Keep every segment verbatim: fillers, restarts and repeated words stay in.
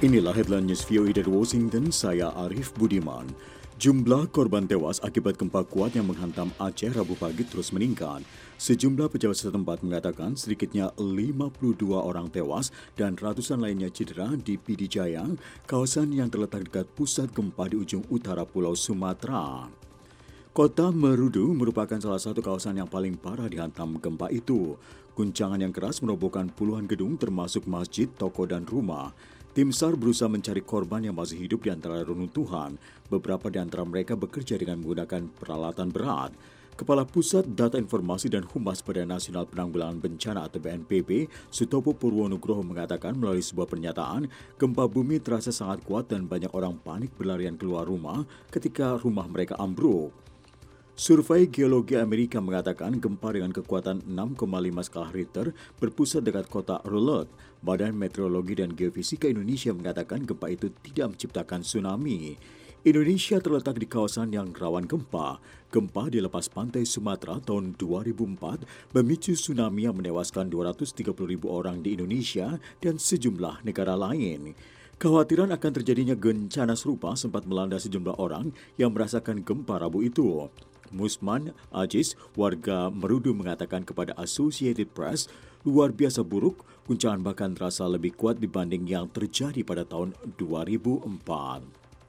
Inilah headline news V O A dari Washington, saya Arif Budiman. Jumlah korban tewas akibat gempa kuat yang menghantam Aceh Rabu pagi terus meningkat. Sejumlah pejabat setempat mengatakan sedikitnya lima puluh dua orang tewas dan ratusan lainnya cedera di Pidijaya, kawasan yang terletak dekat pusat gempa di ujung utara Pulau Sumatera. Kota Merudu merupakan salah satu kawasan yang paling parah dihantam gempa itu. Guncangan yang keras merobohkan puluhan gedung termasuk masjid, toko, dan rumah. Tim SAR berusaha mencari korban yang masih hidup di antara reruntuhan. Beberapa di antara mereka bekerja dengan menggunakan peralatan berat. Kepala Pusat Data Informasi dan Humas Badan Nasional Penanggulangan Bencana atau B N P B, Sutopo Purwonugroho mengatakan melalui sebuah pernyataan, gempa bumi terasa sangat kuat dan banyak orang panik berlarian keluar rumah ketika rumah mereka ambruk. Survei Geologi Amerika mengatakan gempa dengan kekuatan enam koma lima skala Richter berpusat dekat kota Raleigh. Badan Meteorologi dan Geofisika Indonesia mengatakan gempa itu tidak menciptakan tsunami. Indonesia terletak di kawasan yang rawan gempa. Gempa di lepas pantai Sumatera tahun dua ribu empat memicu tsunami yang menewaskan dua ratus tiga puluh ribu orang di Indonesia dan sejumlah negara lain. Kekhawatiran akan terjadinya bencana serupa sempat melanda sejumlah orang yang merasakan gempa Rabu itu. Musman Ajis, warga Merudu mengatakan kepada Associated Press, luar biasa buruk, guncangan bahkan terasa lebih kuat dibanding yang terjadi pada tahun dua ribu empat.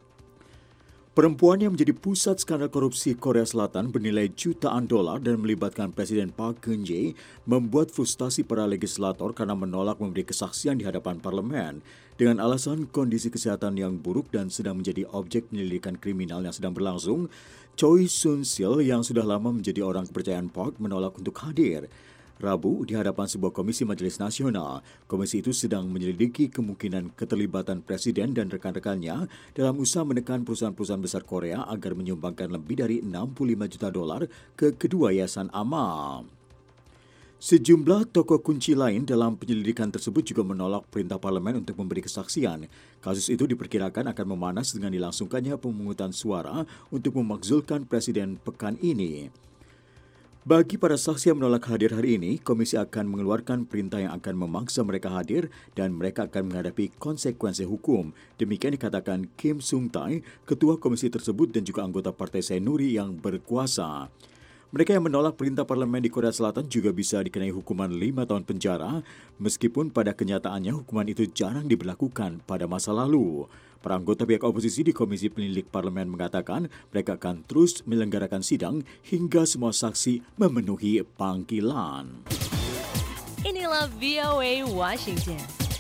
Perempuan yang menjadi pusat skandal korupsi Korea Selatan bernilai jutaan dolar dan melibatkan Presiden Park Geun-hye membuat frustasi para legislator karena menolak memberi kesaksian di hadapan parlemen. Dengan alasan kondisi kesehatan yang buruk dan sedang menjadi objek penyelidikan kriminal yang sedang berlangsung, Choi Soon-sil yang sudah lama menjadi orang kepercayaan Park menolak untuk hadir. Rabu, di hadapan sebuah komisi Majelis Nasional, komisi itu sedang menyelidiki kemungkinan keterlibatan Presiden dan rekan-rekannya dalam usaha menekan perusahaan-perusahaan besar Korea agar menyumbangkan lebih dari enam puluh lima juta dolar ke kedua yayasan amal. Sejumlah tokoh kunci lain dalam penyelidikan tersebut juga menolak perintah parlemen untuk memberi kesaksian. Kasus itu diperkirakan akan memanas dengan dilangsungkannya pemungutan suara untuk memakzulkan Presiden pekan ini. Bagi para saksi yang menolak hadir hari ini, komisi akan mengeluarkan perintah yang akan memaksa mereka hadir dan mereka akan menghadapi konsekuensi hukum. Demikian dikatakan Kim Sung-tae, ketua komisi tersebut dan juga anggota Partai Saenuri yang berkuasa. Mereka yang menolak perintah parlemen di Korea Selatan juga bisa dikenai hukuman lima tahun penjara, meskipun pada kenyataannya hukuman itu jarang diberlakukan pada masa lalu. Para anggota pihak oposisi di Komisi Penyelidik Parlemen mengatakan mereka akan terus menyelenggarakan sidang hingga semua saksi memenuhi panggilan. Inilah V O A Washington.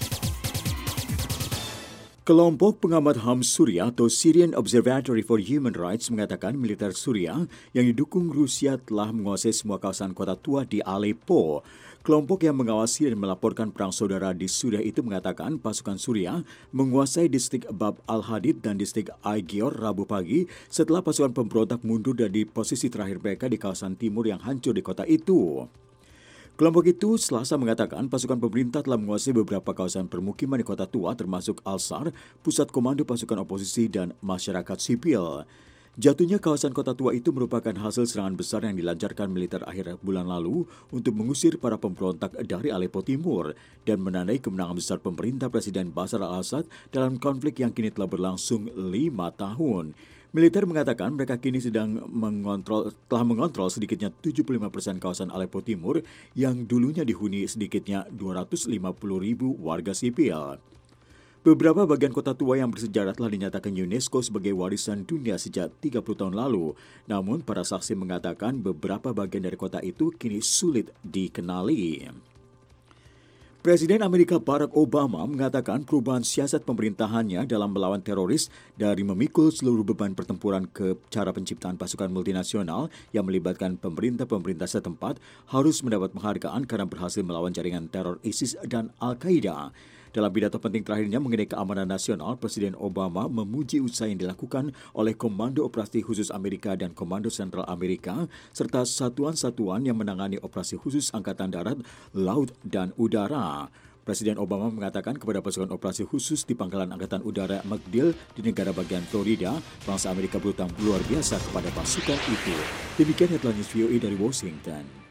Kelompok pengamat H A M Suriah atau Syrian Observatory for Human Rights mengatakan militer Suriah yang didukung Rusia telah menguasai semua kawasan kota tua di Aleppo. Kelompok yang mengawasi dan melaporkan perang saudara di Suriah itu mengatakan pasukan Suriah menguasai distrik Bab al-Hadid dan distrik Aigior Rabu pagi setelah pasukan pemberontak mundur dari posisi terakhir mereka di kawasan timur yang hancur di kota itu. Kelompok itu Selasa mengatakan pasukan pemerintah telah menguasai beberapa kawasan permukiman di kota tua termasuk Al-Sar, pusat komando pasukan oposisi dan masyarakat sipil. Jatuhnya kawasan kota tua itu merupakan hasil serangan besar yang dilancarkan militer akhir bulan lalu untuk mengusir para pemberontak dari Aleppo Timur dan menandai kemenangan besar pemerintah Presiden Bashar al-Assad dalam konflik yang kini telah berlangsung lima tahun. Militer mengatakan mereka kini sedang mengontrol, telah mengontrol sedikitnya tujuh puluh lima persen kawasan Aleppo Timur yang dulunya dihuni sedikitnya dua ratus lima puluh ribu warga sipil. Beberapa bagian kota tua yang bersejarah telah dinyatakan UNESCO sebagai warisan dunia sejak tiga puluh tahun lalu. Namun, para saksi mengatakan beberapa bagian dari kota itu kini sulit dikenali. Presiden Amerika Barack Obama mengatakan perubahan siasat pemerintahannya dalam melawan teroris dari memikul seluruh beban pertempuran ke cara penciptaan pasukan multinasional yang melibatkan pemerintah-pemerintah setempat harus mendapat penghargaan karena berhasil melawan jaringan teror ISIS dan Al-Qaeda. Dalam pidato penting terakhirnya mengenai keamanan nasional, Presiden Obama memuji usaha yang dilakukan oleh Komando Operasi Khusus Amerika dan Komando Sentral Amerika, serta satuan-satuan yang menangani operasi khusus Angkatan Darat, Laut, dan Udara. Presiden Obama mengatakan kepada pasukan operasi khusus di Pangkalan Angkatan Udara MacDill di negara bagian Florida, bangsa Amerika berhutang luar biasa kepada pasukan itu. Demikian headline news V O A dari Washington.